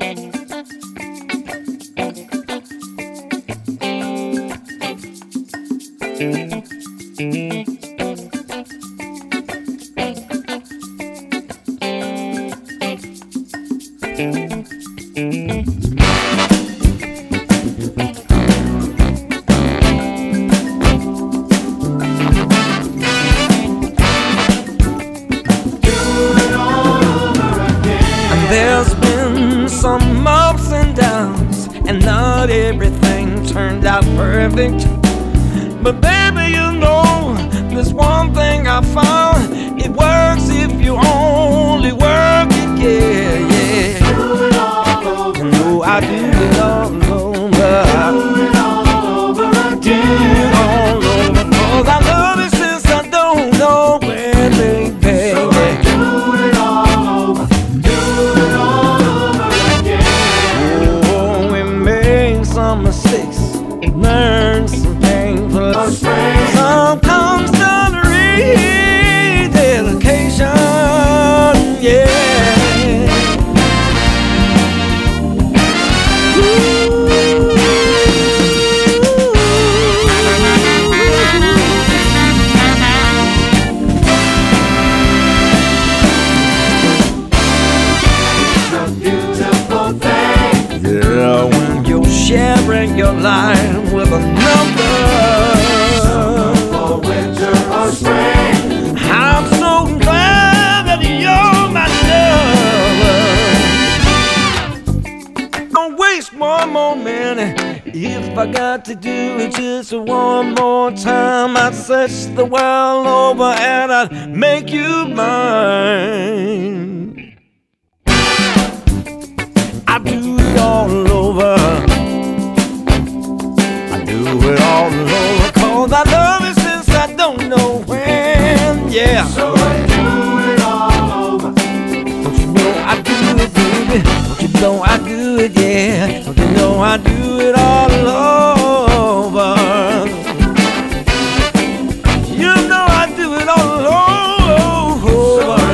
There's been some ups and downs, and not everything turned out perfect. But baby, you know, there's one thing I found: it works if you only work it, yeah, yeah. Do it all over. You know I do it all over. Do it all over Do again. it all over, 'cause I love it since I don't know when, baby. So do it all over. Do it all over again. Oh, we made some mistakes, learned some painful Mistakes. Some comes down to rededication, yeah. It's a beautiful thing. Yeah, when you're sharing your life with another. For winter or spring. I'm so glad that you're my lover. Don't waste one more minute. If I got to do it just one more time, I'd search the world over and I'd make you mine. I do it all over. I do it all over, 'cause I love it since I don't know when, yeah. So I do it all over. Don't you know I do it, baby? Don't you know I do it, yeah? Don't you know I do it all